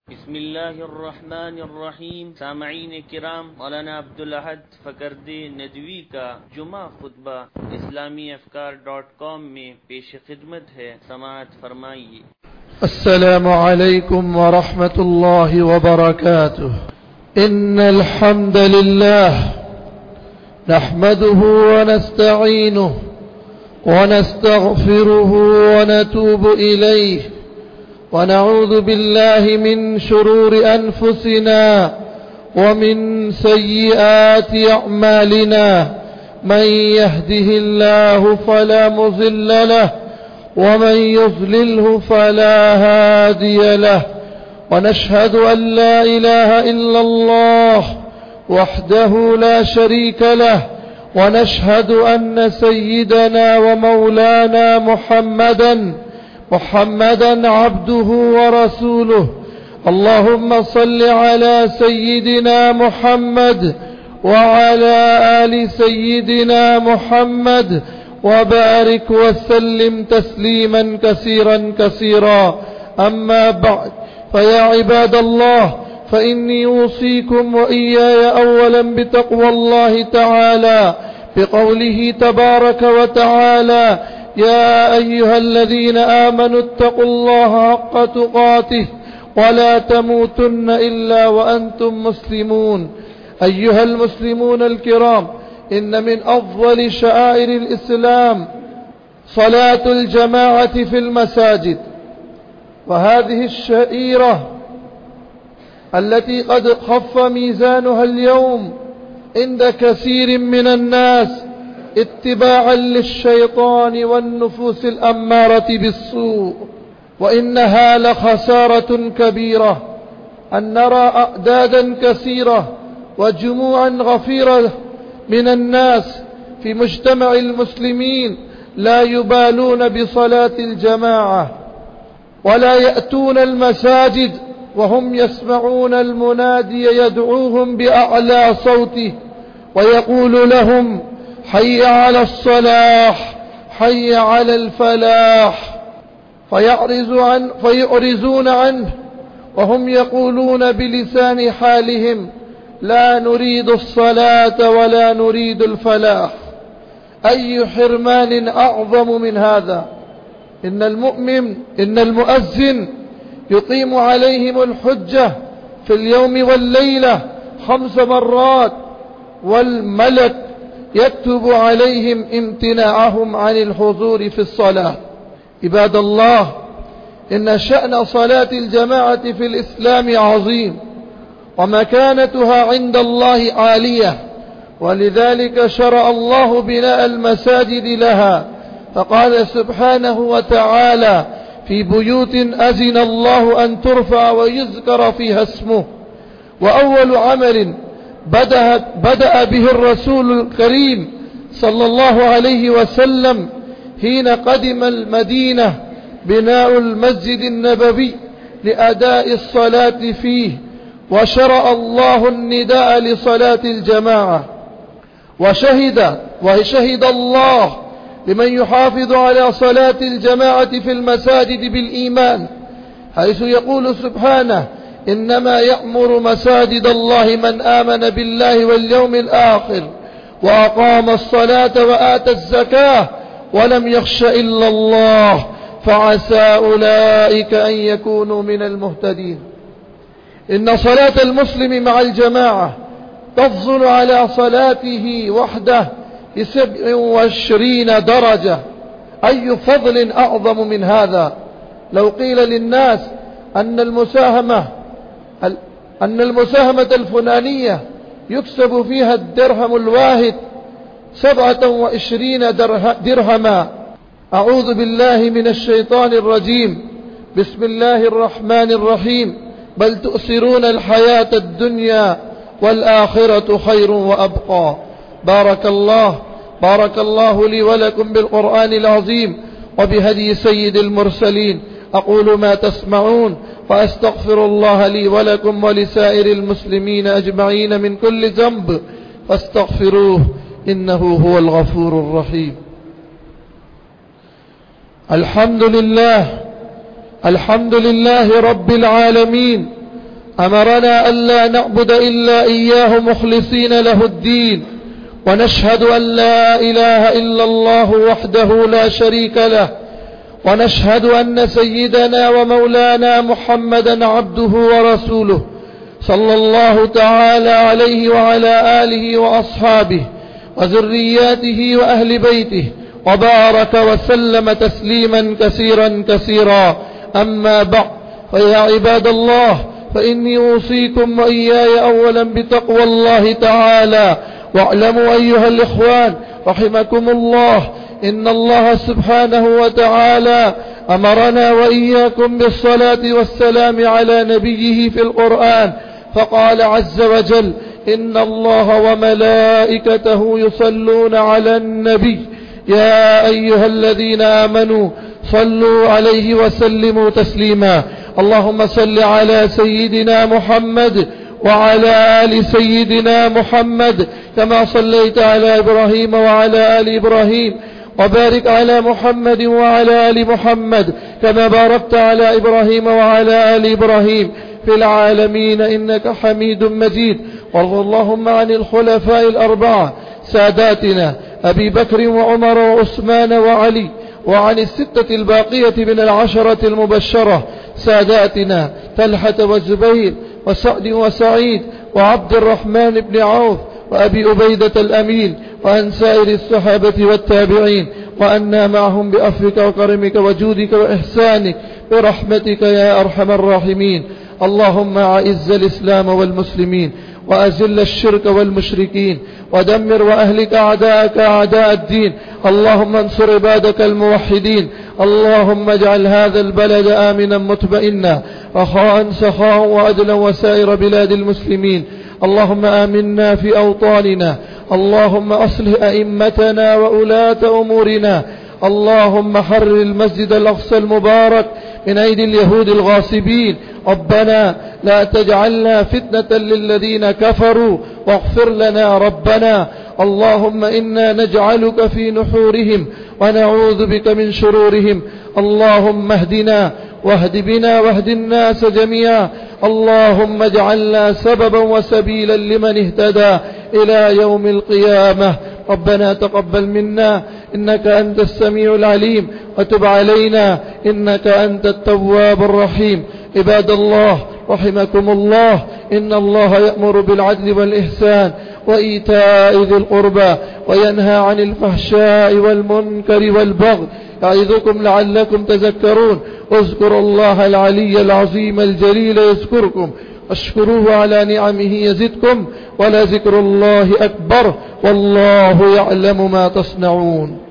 بسم الله الرحمن الرحیم. سامعین کرام، مولانا عبدالأحد فکردے ندوی کا جمعہ خطبہ اسلامیافکار.com میں پیش خدمت ہے، سماعت فرمائیے۔ السلام عليكم ورحمة الله وبركاته. إن الحمد لله نحمده ونستعينه ونستغفره ونتوب إليه ونعوذ بالله من شرور أنفسنا ومن سيئات أعمالنا. من يهده الله فلا مضل له ومن يضلله فلا هادي له، ونشهد أن لا إله إلا الله وحده لا شريك له، ونشهد أن سيدنا ومولانا محمدا عبده ورسوله. اللهم صل على سيدنا محمد وعلى آل سيدنا محمد وبارك وسلم تسليما كثيرا كثيرا. أما بعد، فيا عباد الله، فإني أوصيكم وإياي أولا بتقوى الله تعالى بقوله تبارك وتعالى: يا أيها الذين آمنوا اتقوا الله حق تقاته ولا تموتن إلا وأنتم مسلمون. أيها المسلمون الكرام، إن من أفضل شعائر الإسلام صلاة الجماعة في المساجد، وهذه الشعيرة التي قد خف ميزانها اليوم عند كثير من الناس اتباعا للشيطان والنفوس الأمارة بالسوء، وإنها لخسارة كبيرة أن نرى أعدادا كثيرة وجموعا غفيرة من الناس في مجتمع المسلمين لا يبالون بصلاة الجماعة ولا يأتون المساجد وهم يسمعون المنادي يدعوهم بأعلى صوته ويقول لهم: حي على الصلاح، حي على الفلاح، فيعرضون عنه وهم يقولون بلسان حالهم: لا نريد الصلاة ولا نريد الفلاح. أي حرمان أعظم من هذا؟ إن المؤذن يقيم عليهم الحجة في اليوم والليلة 5 مرات، والملك يكتب عليهم امتناعهم عن الحضور في الصلاة. عباد الله، إن شأن صلاة الجماعة في الإسلام عظيم، ومكانتها عند الله عالية، ولذلك شرع الله بناء المساجد لها، فقال سبحانه وتعالى: في بيوت أذن الله أن ترفع ويذكر فيها اسمه. وأول عمل بدأ به الرسول الكريم صلى الله عليه وسلم حين قدم المدينة بناء المسجد النبوي لأداء الصلاة فيه، وشرع الله النداء لصلاة الجماعة، وشهد الله لمن يحافظ على صلاة الجماعة في المساجد بالإيمان، حيث يقول سبحانه: إنما يأمر مساجد الله من آمن بالله واليوم الآخر وأقام الصلاة وآتى الزكاة ولم يخش إلا الله فعسى أولئك أن يكونوا من المهتدين. إن صلاة المسلم مع الجماعة تفضل على صلاته وحده ب27 درجة. أي فضل أعظم من هذا؟ لو قيل للناس أن المساهمة الفلانية يكسب فيها الدرهم الواحد 27 درهما. أعوذ بالله من الشيطان الرجيم. بسم الله الرحمن الرحيم. بل تؤثرون الحياة الدنيا والآخرة خير وأبقى. بارك الله لي ولكم بالقرآن العظيم وبهدي سيد المرسلين. أقول ما تسمعون، وأستغفر الله لي ولكم ولسائر المسلمين أجمعين من كل ذنب، فاستغفروه إنه هو الغفور الرحيم. الحمد لله رب العالمين، أمرنا ألا نعبد إلا إياه مخلصين له الدين، ونشهد أن لا إله إلا الله وحده لا شريك له، ونشهد أن سيدنا ومولانا محمدا عبده ورسوله صلى الله تعالى عليه وعلى آله وأصحابه وذرياته وأهل بيته، وبارك وسلم تسليما كثيرا كثيرا. أما بعد، فيا عباد الله، فإني أوصيكم وإياي أولا بتقوى الله تعالى. واعلموا أيها الإخوان رحمكم الله، إن الله سبحانه وتعالى أمرنا وإياكم بالصلاة والسلام على نبيه في القرآن، فقال عز وجل: إن الله وملائكته يصلون على النبي يا أيها الذين آمنوا صلوا عليه وسلموا تسليما. اللهم صل على سيدنا محمد وعلى آل سيدنا محمد كما صليت على إبراهيم وعلى آل إبراهيم، وبارك على محمد وعلى آل محمد كما باركت على إبراهيم وعلى آل إبراهيم في العالمين إنك حميد مجيد. وارض اللهم عن الخلفاء الأربعة ساداتنا أبي بكر وعمر وعثمان وعلي، وعن الستة الباقية من العشرة المبشرة ساداتنا طلحة والزبير وسعد وسعيد وعبد الرحمن بن عوف وأبي عبيدة الأمين، وعن سائر الصحابة والتابعين، وأنا معهم بعفوك وكرمك وجودك وإحسانك برحمتك يا أرحم الراحمين. اللهم أعز الإسلام والمسلمين، وأذل الشرك والمشركين، ودمر وأهلك أعداءك أعداء الدين. اللهم انصر عبادك الموحدين. اللهم اجعل هذا البلد آمنا مطمئنا رخاء سخاء وعدلا وسائر بلاد المسلمين. اللهم آمنا في أوطاننا. اللهم أصلح أئمتنا وولاة أمورنا. اللهم حرر المسجد الأقصى المبارك من أيدي اليهود الغاصبين. ربنا لا تجعلنا فتنة للذين كفروا، واغفر لنا ربنا. اللهم إنا نجعلك في نحورهم ونعوذ بك من شرورهم. اللهم اهدنا واهد بنا واهد الناس جميعا. اللهم اجعلنا سببا وسبيلا لمن اهتدى إلى يوم القيامة. ربنا تقبل منا إنك أنت السميع العليم، وتب علينا إنك أنت التواب الرحيم. عباد الله رحمكم الله، إن الله يأمر بالعدل والإحسان وإيتاء ذي القربى، وينهى عن الفحشاء والمنكر والبغي، يعظكم لعلكم تذكرون. اذكروا الله العلي العظيم الجليل يذكركم، واشكروه على نعمه يزدكم، ولذكر الله أكبر، والله يعلم ما تصنعون.